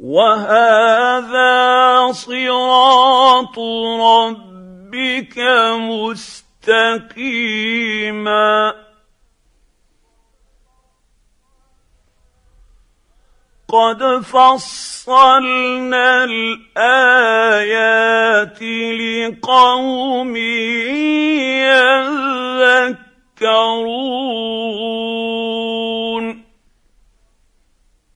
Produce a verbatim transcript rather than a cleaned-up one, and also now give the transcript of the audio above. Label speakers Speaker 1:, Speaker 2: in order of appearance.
Speaker 1: وهذا صراط ربك مستقيما قد فصلنا الآيات لقوم يذكرون